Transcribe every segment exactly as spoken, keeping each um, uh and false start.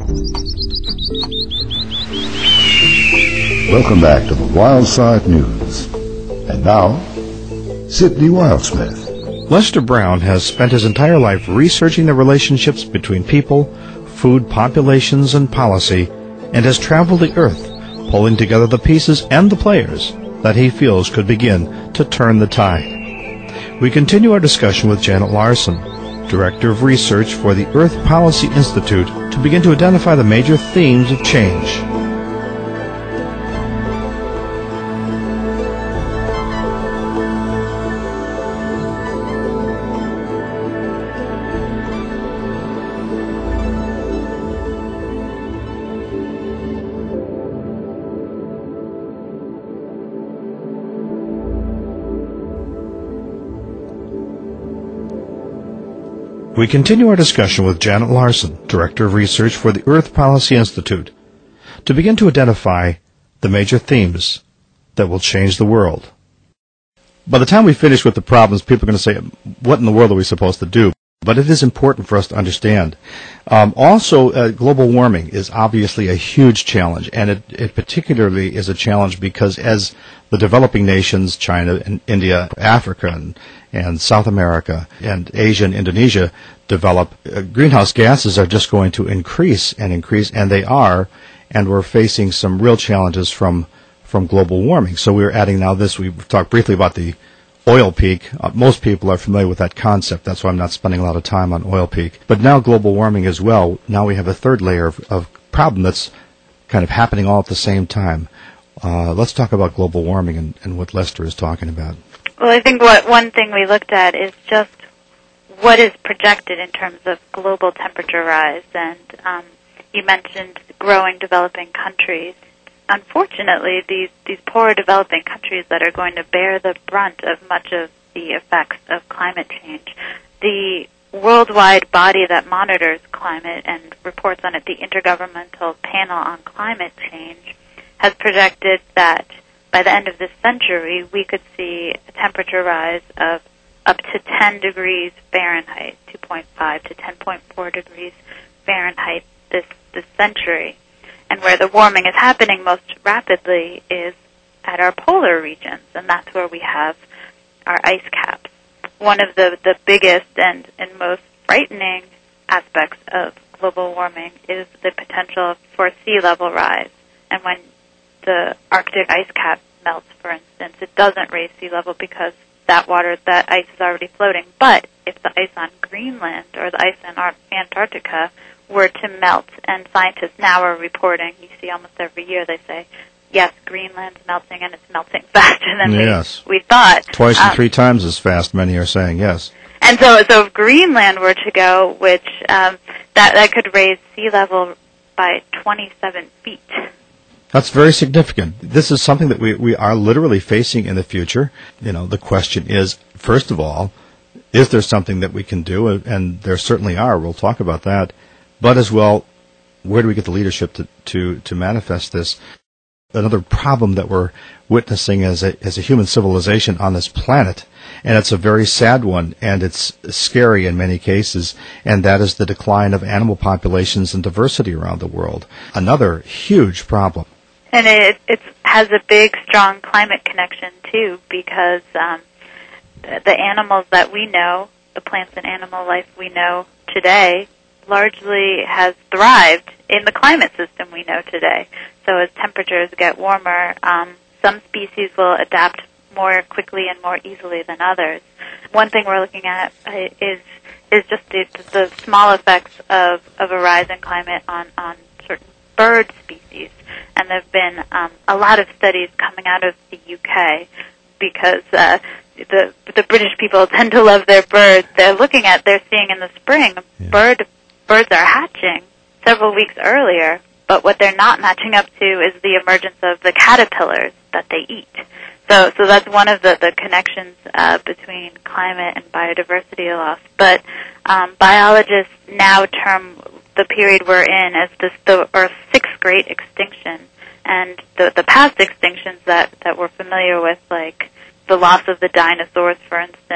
Welcome back to the Wildside News. And now, Sidney Wildsmith. Lester Brown has spent his entire life researching the relationships between people, food populations, and policy, and has traveled the earth, pulling together the pieces and the players that he feels could begin to turn the tide. We continue our discussion with Janet Larson, Director of Research for the Earth Policy Institute, to begin to identify the major themes of change. We continue our discussion with Janet Larson, Director of Research for the Earth Policy Institute, to begin to identify the major themes that will change the world. By the time we finish with the problems, people are going to say, what in the world are we supposed to do? But it is important for us to understand. Um, also, uh, global warming is obviously a huge challenge, and it, it particularly is a challenge because as the developing nations, China and India, Africa and, and South America and Asia and Indonesia develop, uh, greenhouse gases are just going to increase and increase, and they are, and we're facing some real challenges from, from global warming. So we're adding now this, we've talked briefly about the oil peak. Uh, most people are familiar with that concept. That's why I'm not spending a lot of time on oil peak. But now global warming as well. Now we have a third layer of, of problem that's kind of happening all at the same time. Uh, let's talk about global warming and, and what Lester is talking about. Well, I think what one thing we looked at is just what is projected in terms of global temperature rise. And um, you mentioned growing developing countries. Unfortunately, these, these poor developing countries that are going to bear the brunt of much of the effects of climate change. The worldwide body that monitors climate and reports on it, the Intergovernmental Panel on Climate Change, has projected that by the end of this century, we could see a temperature rise of up to ten degrees Fahrenheit, two point five to ten point four degrees Fahrenheit this, this century. And where the warming is happening most rapidly is at our polar regions, and that's where we have our ice caps. One of the, the biggest and, and most frightening aspects of global warming is the potential for sea level rise. And when the Arctic ice cap melts, for instance, it doesn't raise sea level because that water, that ice is already floating. But if the ice on Greenland or the ice in Antarctica were to melt, and scientists now are reporting, you see almost every year they say, yes, Greenland's melting, and it's melting faster than yes. we, we thought. Twice um, and three times as fast, many are saying, yes. And so, so if Greenland were to go, which um, that, that could raise sea level by twenty-seven feet. That's very significant. This is something that we, we are literally facing in the future. You know, the question is, first of all, is there something that we can do? And there certainly are. We'll talk about that. But as well, where do we get the leadership to, to, to manifest this? Another problem that we're witnessing as a, as a human civilization on this planet, and it's a very sad one, and it's scary in many cases, and that is the decline of animal populations and diversity around the world. Another huge problem. And it, it has a big, strong climate connection, too, because um, the, the animals that we know, the plants and animal life we know today, largely has thrived in the climate system we know today. So as temperatures get warmer, um, some species will adapt more quickly and more easily than others. One thing we're looking at is is just the, the small effects of, of a rise in climate on, on certain bird species. And there have been um, a lot of studies coming out of the U K because uh, the the British people tend to love their birds. They're looking at, they're seeing in the spring, yeah. bird birds are hatching several weeks earlier, but what they're not matching up to is the emergence of the caterpillars that they eat. So, so that's one of the, the connections uh, between climate and biodiversity loss. But um, biologists now term the period we're in as this the Earth's sixth great extinction. And the, the past extinctions that, that we're familiar with, like the loss of the dinosaurs, for instance,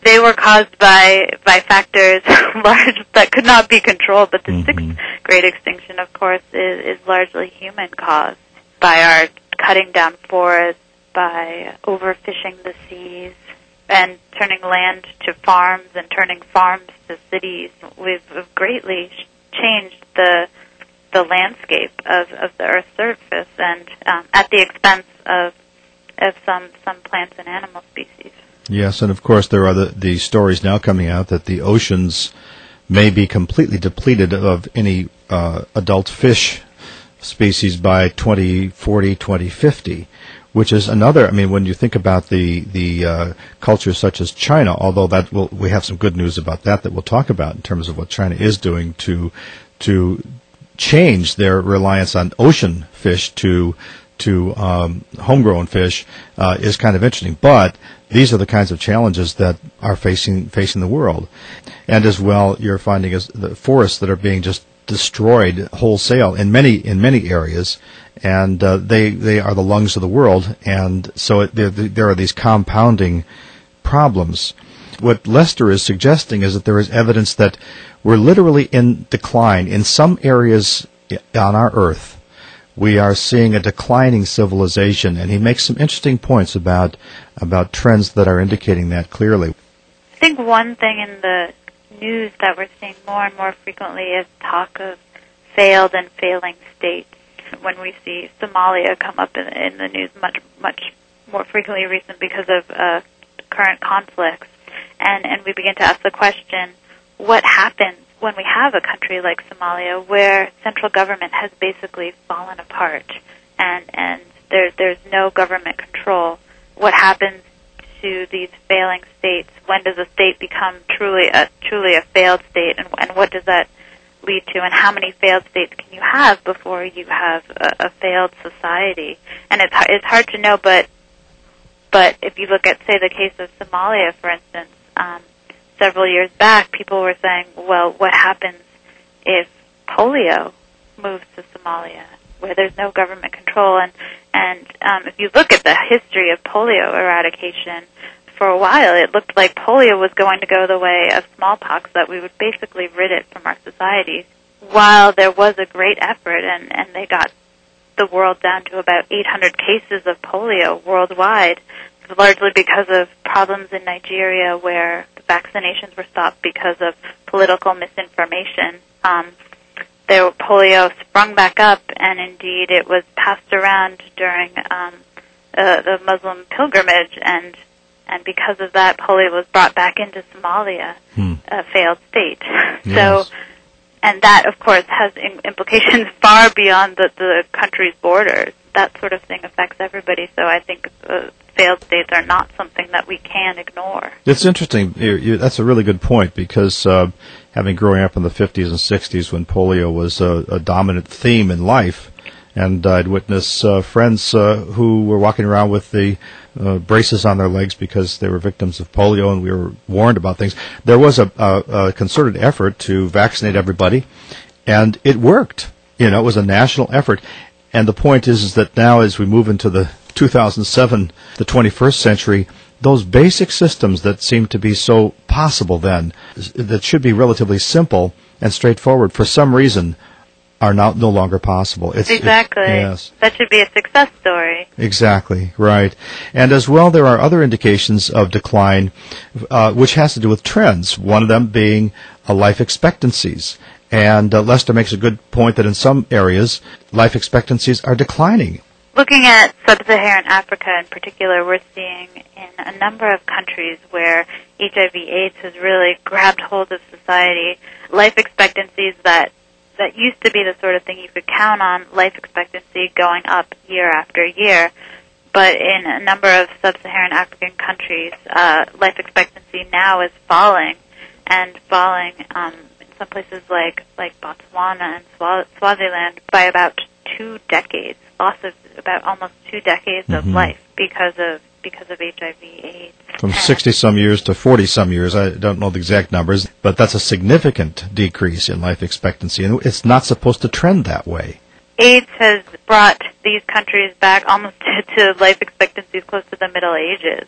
they were caused by by factors large that could not be controlled. But the mm-hmm. sixth great extinction, of course, is, is largely human caused by our cutting down forests, by overfishing the seas, and turning land to farms and turning farms to cities. We've, we've greatly changed the the landscape of, of the Earth's surface, and um, at the expense of of some some plants and animal species. Yes, and of course there are the, the stories now coming out that the oceans may be completely depleted of any uh, adult fish species by twenty forty, twenty fifty, which is another, I mean, when you think about the the uh, cultures such as China, although that will, we have some good news about that that we'll talk about in terms of what China is doing to to change their reliance on ocean fish to to um, homegrown fish uh, is kind of interesting. But these are the kinds of challenges that are facing facing the world. And as well, you're finding is the forests that are being just destroyed wholesale in many in many areas, and uh, they they are the lungs of the world, and so it, there there are these compounding problems. What Lester is suggesting is that there is evidence that we're literally in decline in some areas on our Earth. We are seeing a declining civilization, and he makes some interesting points about about trends that are indicating that clearly. I think one thing in the news that we're seeing more and more frequently is talk of failed and failing states. When we see Somalia come up in, in the news much much more frequently recent because of uh, current conflicts, and, and we begin to ask the question, what happens when we have a country like Somalia where central government has basically fallen apart and, and there, there's no government control? What happens to these failing states? When does a state become truly a truly a failed state, and, and what does that lead to? And how many failed states can you have before you have a, a failed society? And it's it's hard to know, but but if you look at, say, the case of Somalia, for instance, um, several years back, people were saying, well, what happens if polio moves to Somalia, where there's no government control? And and um, if you look at the history of polio eradication, for a while it looked like polio was going to go the way of smallpox, that we would basically rid it from our societies. While there was a great effort, and, and they got the world down to about eight hundred cases of polio worldwide, largely because of problems in Nigeria where the vaccinations were stopped because of political misinformation. Um, there, polio sprung back up, and indeed it was passed around during um, uh, the Muslim pilgrimage, and and because of that, polio was brought back into Somalia, hmm. a failed state. Yes. So, and that, of course, has in- implications far beyond the, the country's borders. That sort of thing affects everybody, so I think uh, failed states are not something that we can ignore. It's interesting. You, you, that's a really good point, because uh, having growing up in the fifties and sixties when polio was a, a dominant theme in life, and I'd witness uh, friends uh, who were walking around with the uh, braces on their legs because they were victims of polio, and we were warned about things. There was a, a, a concerted effort to vaccinate everybody, and it worked. You know, it was a national effort. And the point is, is that now as we move into the two thousand seven, the twenty-first century, those basic systems that seemed to be so possible then, that should be relatively simple and straightforward, for some reason are now no longer possible. It's, exactly. It, yes. That should be a success story. Exactly, right. And as well, there are other indications of decline, uh, which has to do with trends, one of them being uh, life expectancies. And uh, Lester makes a good point that in some areas, life expectancies are declining. Looking at sub-Saharan Africa in particular, we're seeing in a number of countries where H I V AIDS has really grabbed hold of society, life expectancies that that used to be the sort of thing you could count on, life expectancy going up year after year. But in a number of sub-Saharan African countries, uh, life expectancy now is falling, and falling um, in some places like, like Botswana and Swaz- Swaziland by about two decades, loss of about almost two decades mm-hmm. of life because of because of H I V AIDS. From sixty-some years to forty-some years. I don't know the exact numbers, but that's a significant decrease in life expectancy, and it's not supposed to trend that way. AIDS has brought these countries back almost to, to life expectancies close to the Middle Ages. Mm-hmm.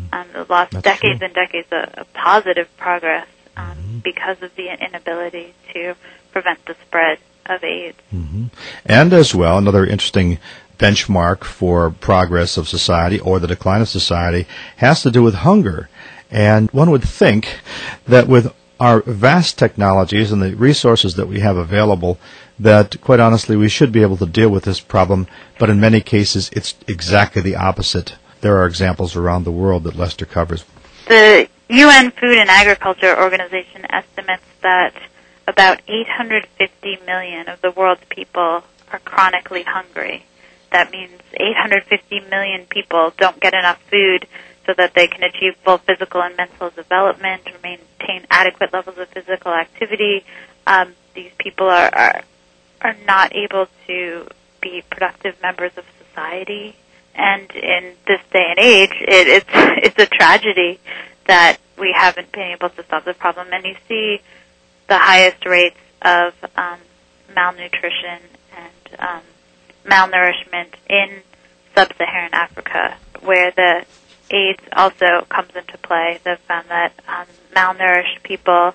Um, lost That's decades true. and decades of, of positive progress um, Mm-hmm. because of the inability to prevent the spread of AIDS. Mm-hmm. And as well, another interesting benchmark for progress of society or the decline of society has to do with hunger. And one would think that with our vast technologies and the resources that we have available, that quite honestly we should be able to deal with this problem, but in many cases it's exactly the opposite. There are examples around the world that Lester covers. The U N Food and Agriculture Organization estimates that about eight hundred fifty million of the world's people are chronically hungry. That means eight hundred fifty million people don't get enough food so that they can achieve full physical and mental development or maintain adequate levels of physical activity. Um, these people are, are are not able to be productive members of society. And in this day and age, it, it's it's a tragedy that we haven't been able to solve the problem. And you see the highest rates of um, malnutrition and um, malnourishment in sub-Saharan Africa, where the AIDS also comes into play. They've found that um, malnourished people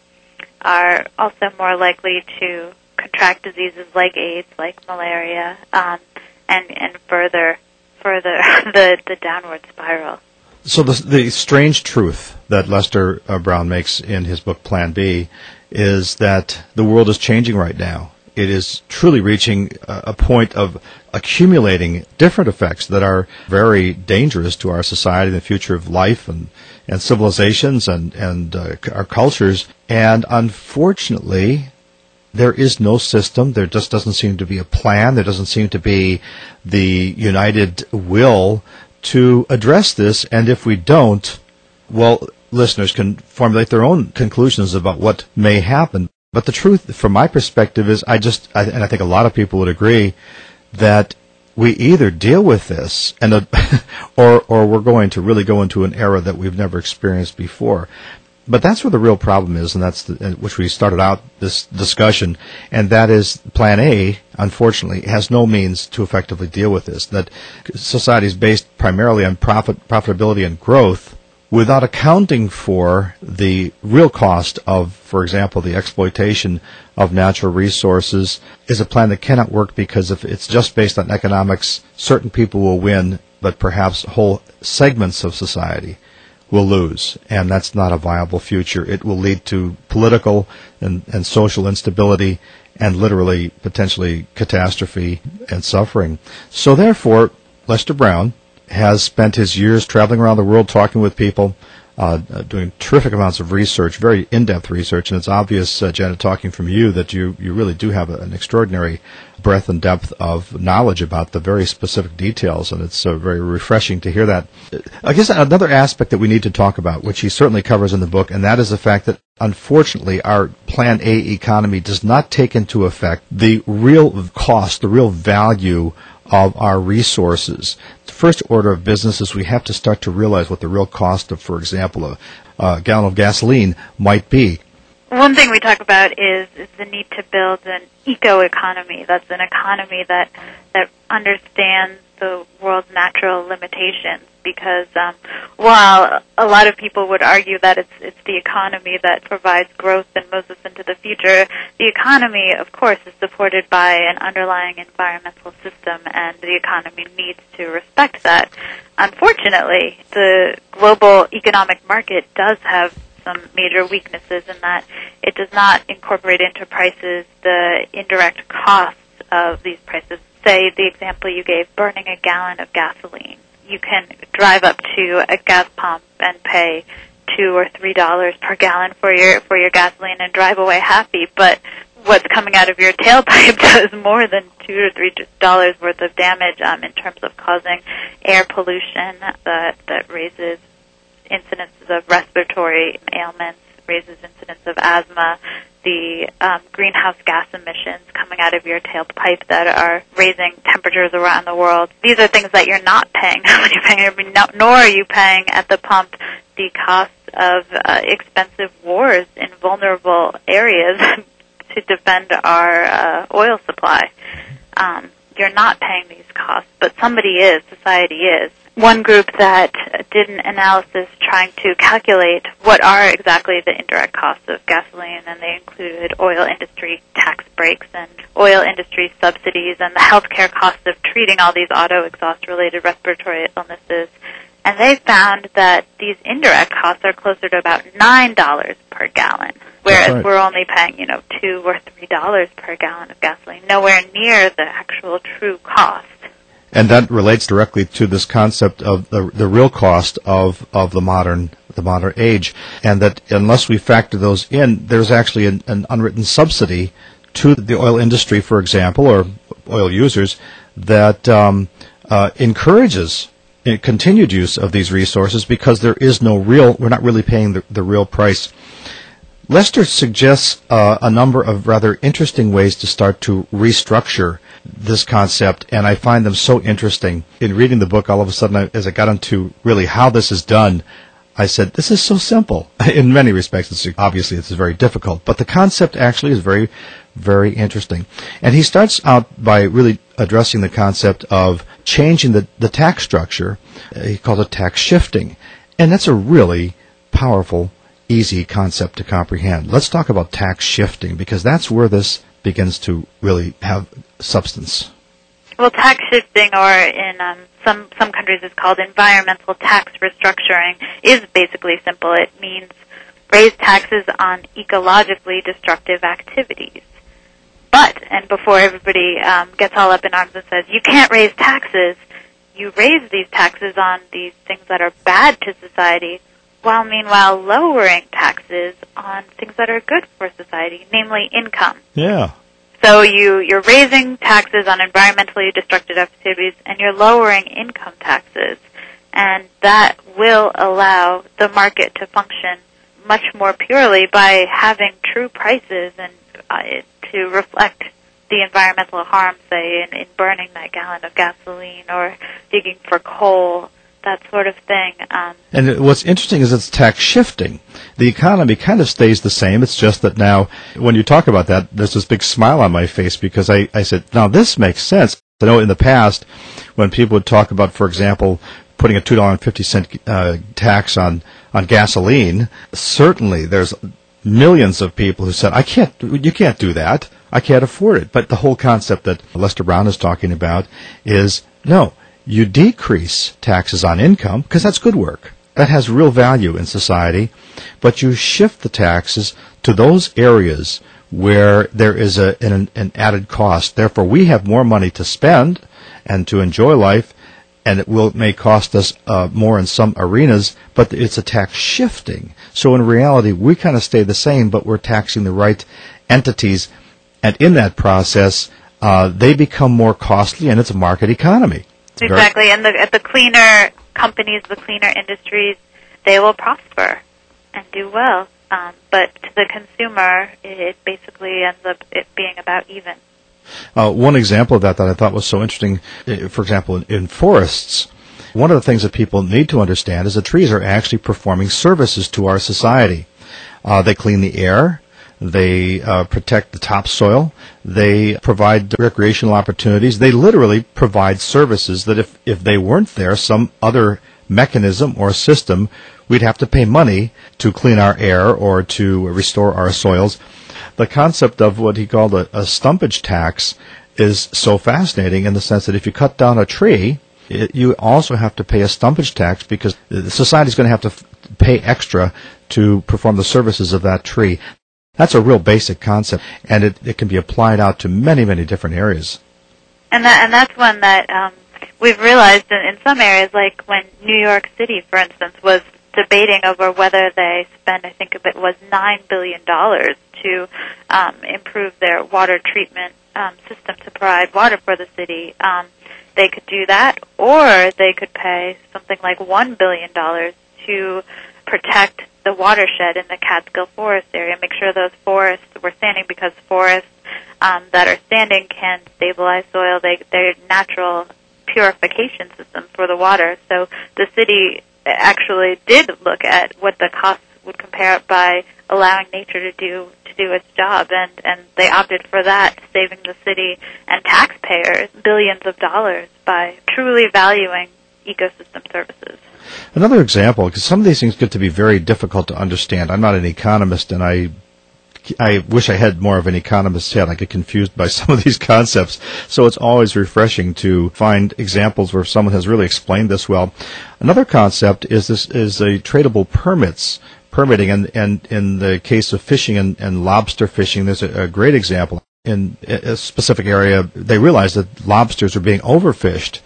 are also more likely to contract diseases like AIDS, like malaria, um, and, and further further the, the downward spiral. So the, the strange truth that Lester uh, Brown makes in his book Plan B is that the world is changing right now. It is truly reaching a, a point of accumulating different effects that are very dangerous to our society, the future of life and, and civilizations and, and uh, our cultures. And unfortunately, there is no system. There just doesn't seem to be a plan. There doesn't seem to be the united will to address this. And if we don't, well, listeners can formulate their own conclusions about what may happen. But the truth, from my perspective, is I just, I, and I think a lot of people would agree, that we either deal with this, and uh, or or we're going to really go into an era that we've never experienced before. But that's where the real problem is, and that's the, which we started out this discussion, and that is Plan A, unfortunately, has no means to effectively deal with this. That society is based primarily on profit, profitability and growth, without accounting for the real cost of, for example, the exploitation of natural resources, is a plan that cannot work, because if it's just based on economics, certain people will win, but perhaps whole segments of society will lose, and that's not a viable future. It will lead to political and, and social instability and literally, potentially, catastrophe and suffering. So therefore, Lester Brown has spent his years traveling around the world talking with people, uh, doing terrific amounts of research, very in-depth research, and it's obvious, uh, Janet, talking from you, that you, you really do have an extraordinary breadth and depth of knowledge about the very specific details, and it's uh, very refreshing to hear that. I guess another aspect that we need to talk about, which he certainly covers in the book, and that is the fact that, unfortunately, our Plan A economy does not take into effect the real cost, the real value of our resources. The first order of business is we have to start to realize what the real cost of, for example, a, a gallon of gasoline might be. One thing we talk about is, is the need to build an eco-economy. That's an economy that that understands the world's natural limitations. Because um, while a lot of people would argue that it's it's the economy that provides growth and moves us into the future, the economy, of course, is supported by an underlying environmental system, and the economy needs to respect that. Unfortunately, the global economic market does have some major weaknesses in that it does not incorporate into prices the indirect costs of these prices. Say the example you gave, burning a gallon of gasoline. You can drive up to a gas pump and pay two or three dollars per gallon for your for your gasoline and drive away happy, but what's coming out of your tailpipe does more than two or three dollars worth of damage um, in terms of causing air pollution that that raises incidences of respiratory ailments, raises incidence of asthma, the um, greenhouse gas emissions coming out of your tailpipe that are raising temperatures around the world. These are things that you're not paying when you're paying, I mean, no, nor are you paying at the pump the cost of uh, expensive wars in vulnerable areas to defend our uh, oil supply. Um, you're not paying these costs, but somebody is, society is. One group that did an analysis trying to calculate what are exactly the indirect costs of gasoline, and they included oil industry tax breaks and oil industry subsidies and the healthcare costs of treating all these auto exhaust-related respiratory illnesses. And they found that these indirect costs are closer to about nine dollars per gallon, whereas right. we're only paying, you know, two or three dollars per gallon of gasoline, nowhere near the actual true cost. And that relates directly to this concept of the the real cost of, of the modern the modern age, and that unless we factor those in, there's actually an, an unwritten subsidy to the oil industry, for example, or oil users, that um, uh, encourages continued use of these resources because there is no real, we're not really paying the, the real price. Lester suggests uh, a number of rather interesting ways to start to restructure this concept, and I find them so interesting. In reading the book, all of a sudden, I, as I got into really how this is done, I said, this is so simple. In many respects, it's, obviously it's very difficult, but the concept actually is very, very interesting. And he starts out by really addressing the concept of changing the, the tax structure. He calls it tax shifting. And that's a really powerful, easy concept to comprehend. Let's talk about tax shifting, because that's where this begins to really have substance. Well, tax shifting, or in um, some some countries it's called environmental tax restructuring, is basically simple. It means raise taxes on ecologically destructive activities. But, and before everybody um, gets all up in arms and says, you can't raise taxes, you raise these taxes on these things that are bad to society, while meanwhile lowering taxes on things that are good for society, namely income. Yeah. So you, you're raising taxes on environmentally destructive activities, and you're lowering income taxes. And that will allow the market to function much more purely by having true prices and uh, to reflect the environmental harm, say, in, in burning that gallon of gasoline or digging for coal, that sort of thing. Um, and what's interesting is it's tax shifting. The economy kind of stays the same. It's just that now, when you talk about that, there's this big smile on my face because I, I said, now this makes sense. I know in the past, when people would talk about, for example, putting a two dollars and fifty cents uh, tax on, on gasoline, certainly there's millions of people who said, I can't, you can't do that. I can't afford it. But the whole concept that Lester Brown is talking about is, no, you decrease taxes on income, because that's good work. That has real value in society. But you shift the taxes to those areas where there is a, an, an added cost. Therefore, we have more money to spend and to enjoy life, and it will may cost us uh, more in some arenas, but it's a tax shifting. So in reality, we kind of stay the same, but we're taxing the right entities, and in that process, uh, they become more costly, and it's a market economy. Exactly, and the, the cleaner companies, the cleaner industries, they will prosper and do well. Um, but to the consumer, it basically ends up it being about even. Uh, one example of that that I thought was so interesting, for example, in, in forests, one of the things that people need to understand is that trees are actually performing services to our society. Uh, they clean the air. They uh, protect the topsoil. They provide recreational opportunities. They literally provide services that if, if they weren't there, some other mechanism or system, we'd have to pay money to clean our air or to restore our soils. The concept of what he called a, a stumpage tax is so fascinating in the sense that if you cut down a tree, it, you also have to pay a stumpage tax because society is going to have to f- pay extra to perform the services of that tree. That's a real basic concept, and it, it can be applied out to many, many different areas. And that, and that's one that um, we've realized in, in some areas, like when New York City, for instance, was debating over whether they spend, I think it was nine billion dollars to um, improve their water treatment um, system to provide water for the city. Um, they could do that, or they could pay something like one billion dollars to protect the watershed in the Catskill Forest area, make sure those forests were standing, because forests um, that are standing can stabilize soil. They, they're natural purification systems for the water. So the city actually did look at what the costs would compare it by allowing nature to do to do its job, and, and they opted for that, saving the city and taxpayers billions of dollars by truly valuing ecosystem services. Another example, because some of these things get to be very difficult to understand. I'm not an economist, and I I wish I had more of an economist's head. I get confused by some of these concepts, so it's always refreshing to find examples where someone has really explained this well. Another concept is this is a tradable permits permitting, and, and in the case of fishing and, and lobster fishing, there's a, a great example. In a specific area, they realized that lobsters are being overfished,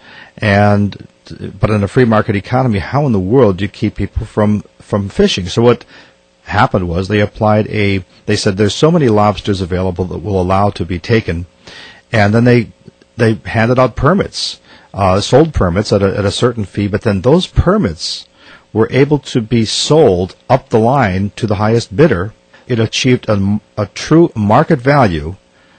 and but in a free market economy, how in the world do you keep people from, from fishing? So what happened was they applied a, they said there's so many lobsters available that will allow to be taken, and then they they handed out permits, uh, sold permits at a, at a certain fee, but then those permits were able to be sold up the line to the highest bidder. It achieved a, a true market value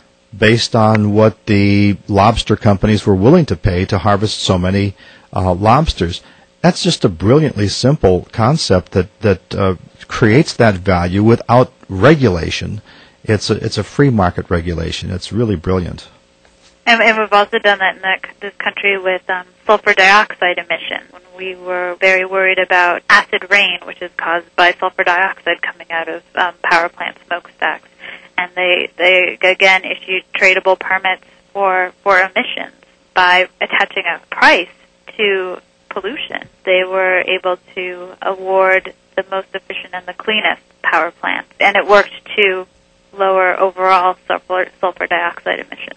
based on what the lobster companies were willing to pay to harvest so many uh, lobsters. That's just a brilliantly simple concept that that uh, creates that value without regulation. It's a it's a free market regulation. It's really brilliant. And, and we've also done that in the, this country with um, sulfur dioxide emission. When we were very worried about acid rain, which is caused by sulfur dioxide coming out of um, power plant smokestacks, and they they again issued tradable permits for for emissions by attaching a price to pollution. They were able to award the most efficient and the cleanest power plants, and it worked to lower overall sulfur, sulfur dioxide emissions.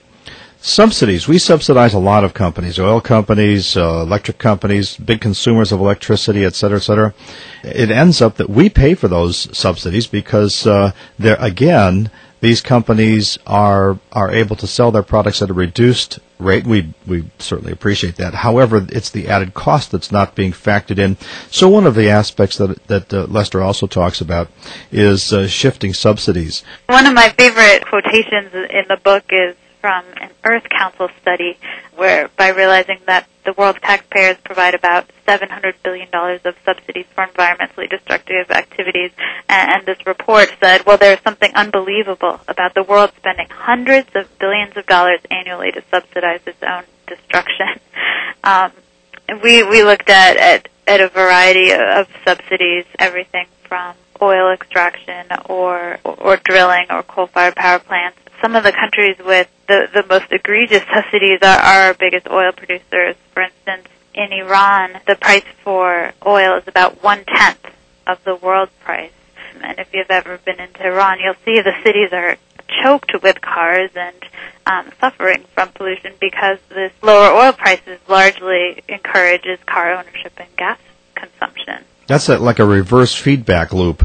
Subsidies. We subsidize a lot of companies, oil companies, uh, electric companies, big consumers of electricity, et cetera, et cetera. It ends up that we pay for those subsidies because, uh, they're, again, these companies are are able to sell their products at a reduced rate. We we certainly appreciate that. However, it's the added cost that's not being factored in. So one of the aspects that that uh, Lester also talks about is uh, shifting subsidies. One of my favorite quotations in the book is from an Earth Council study where, by realizing that the world's taxpayers provide about seven hundred billion dollars of subsidies for environmentally destructive activities, and, and this report said, well, there's something unbelievable about the world spending hundreds of billions of dollars annually to subsidize its own destruction. Um, and we, we looked at, at, at a variety of subsidies, everything from oil extraction or, or, or drilling or coal-fired power plants. Some of the countries with the, the most egregious subsidies are, are our biggest oil producers. For instance, in Iran, the price for oil is about one-tenth of the world price. And if you've ever been into Iran, you'll see the cities are choked with cars and um, suffering from pollution because this lower oil prices largely encourages car ownership and gas consumption. That's a, like a reverse feedback loop.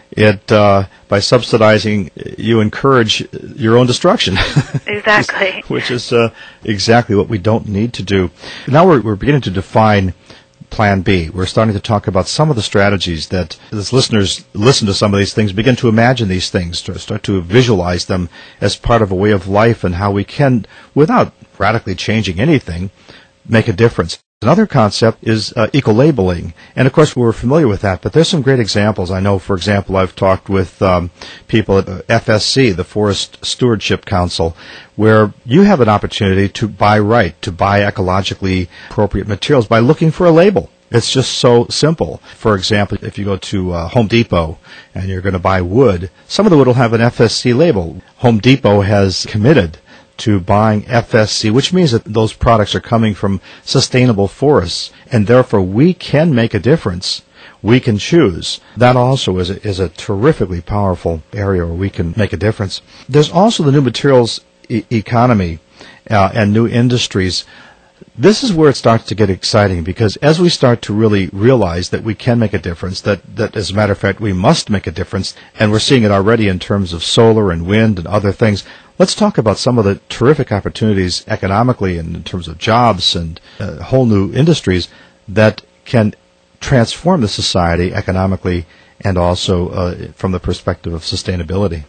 It uh, by subsidizing, you encourage your own destruction. Exactly. Which is uh, exactly what we don't need to do. Now we're, we're beginning to define Plan B. We're starting to talk about some of the strategies that, as listeners listen to some of these things, begin to imagine these things, to start to visualize them as part of a way of life and how we can, without radically changing anything, make a difference. Another concept is uh, eco-labeling, and of course we're familiar with that, but there's some great examples. I know, for example, I've talked with um, people at F S C, the Forest Stewardship Council, where you have an opportunity to buy right, to buy ecologically appropriate materials by looking for a label. It's just so simple. For example, if you go to uh, Home Depot and you're going to buy wood, some of the wood will have an F S C label. Home Depot has committed to buying F S C, which means that those products are coming from sustainable forests, and therefore we can make a difference. We can choose. That also is a, is a terrifically powerful area where we can make a difference. There's also the new materials e- economy uh, and new industries. This is where it starts to get exciting, because as we start to really realize that we can make a difference, that, that as a matter of fact we must make a difference, and we're seeing it already in terms of solar and wind and other things, let's talk about some of the terrific opportunities economically and in terms of jobs and uh, whole new industries that can transform the society economically and also uh, from the perspective of sustainability.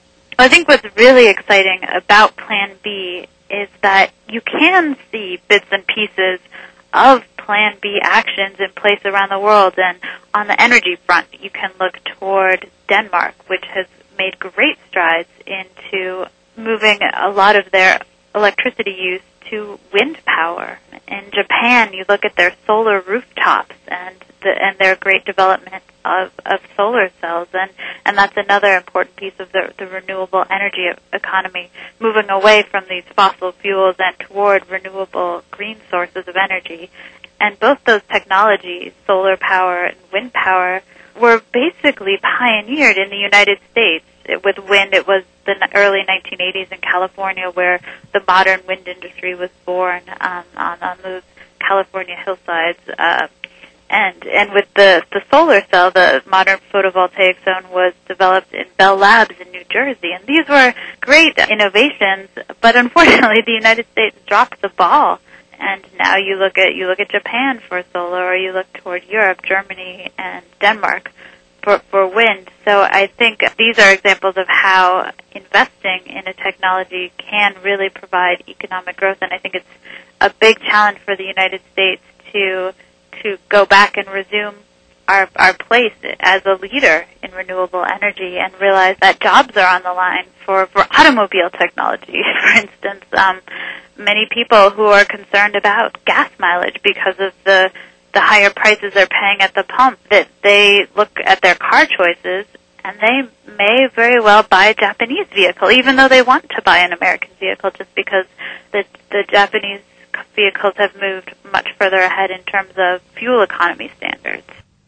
I think what's really exciting about Plan B is that you can see bits and pieces of Plan B actions in place around the world. And on the energy front, you can look toward Denmark, which has made great strides into moving a lot of their electricity use to wind power. In Japan, you look at their solar rooftops and the, and their great development of, of solar cells, and, and that's another important piece of the, the renewable energy economy, moving away from these fossil fuels and toward renewable green sources of energy. And both those technologies, solar power and wind power, were basically pioneered in the United States. With wind, it was the early nineteen eighties in California where the modern wind industry was born um, on, on those California hillsides. Uh, and and with the, the solar cell, the modern photovoltaic zone was developed in Bell Labs in New Jersey. And these were great innovations, but unfortunately the United States dropped the ball. And now you look at you look at Japan for solar, or you look toward Europe, Germany, and Denmark for, for wind. So I think these are examples of how investing in a technology can really provide economic growth, and I think it's a big challenge for the United States to to go back and resume our our place as a leader in renewable energy and realize that jobs are on the line for, for automobile technology. For instance, um, many people who are concerned about gas mileage because of the the higher prices they're paying at the pump, that they look at their car choices and they may very well buy a Japanese vehicle, even though they want to buy an American vehicle, just because the the Japanese vehicles have moved much further ahead in terms of fuel economy standards.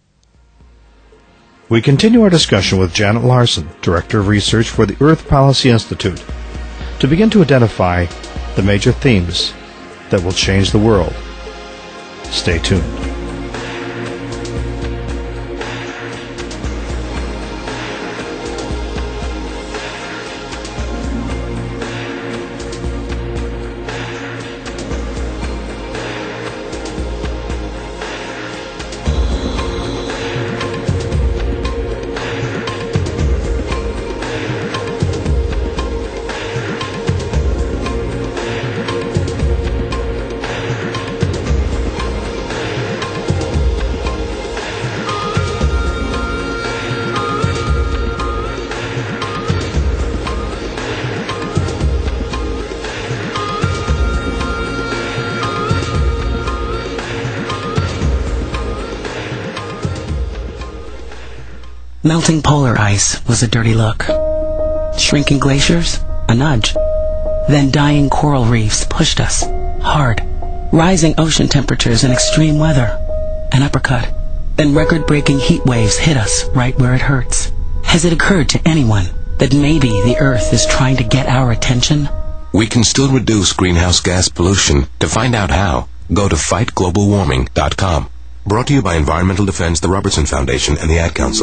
We continue our discussion with Janet Larson, Director of Research for the Earth Policy Institute, to begin to identify the major themes that will change the world. Stay tuned. Melting polar ice was a dirty look. Shrinking glaciers, a nudge. Then dying coral reefs pushed us, hard. Rising ocean temperatures and extreme weather, an uppercut. Then record-breaking heat waves hit us right where it hurts. Has it occurred to anyone that maybe the Earth is trying to get our attention? We can still reduce greenhouse gas pollution. To find out how, go to fight global warming dot com. Brought to you by Environmental Defense, the Robertson Foundation, and the Ad Council.